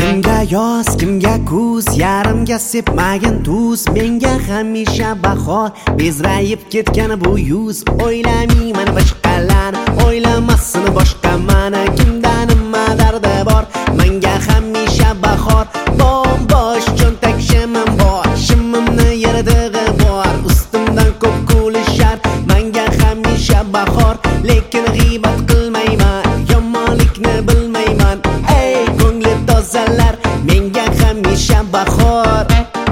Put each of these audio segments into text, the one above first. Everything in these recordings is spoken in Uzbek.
Kimga yoz, kimga kuz, yarimga sepmagan tuz. Menga hamisha bahor, bezrayib ketgan bu yuz. O'ylamayman boshqalarni, o'ylamasin boshqa mani. Kimda nima dardi bor, menga hamisha bahor. Bombosh cho'ntak shimim bor, shimimni yirtig'i bor. Ustimdan ko'p kulishar, menga hamisha bahor. Lekin g'iybat qilmayman, yomonlikni bilmayman. Ey ko'ngli tozalar, menga hamisha bahor.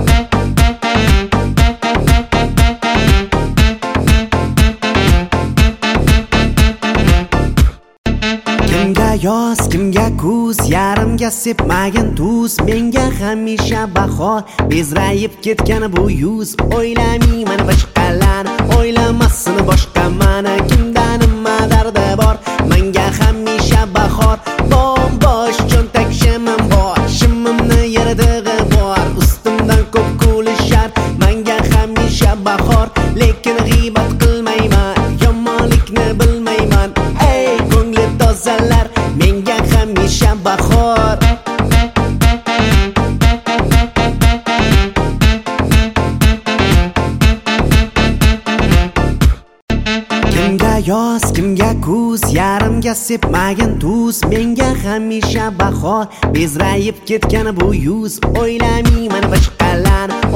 Kimga yoz, kimga kuz, yarimga sepmagan tuz. Menga hamisha bahor, bezrayib ketgan bu yuz. O'ylamayman boshqalarni, o'ylamasin boshqa mani. Kimda nima dardi bor, menga hamisha bahor. Bombosh cho'ntak shimim bor, shimimni yirtig'i bor. Ustimdan ko'p kulishar, menga hamisha bahor. Lekin g'iybat qilmayman, yomonlikni bilmayman. Ey ko'ngli tozalar, menga hamisha bahor. Kimga yoz, kimga kuz, yarimga sepmagan tuz. Menga hamisha bahor, bezrayib ketgan bu yuz. O'ylamayman boshqalarni,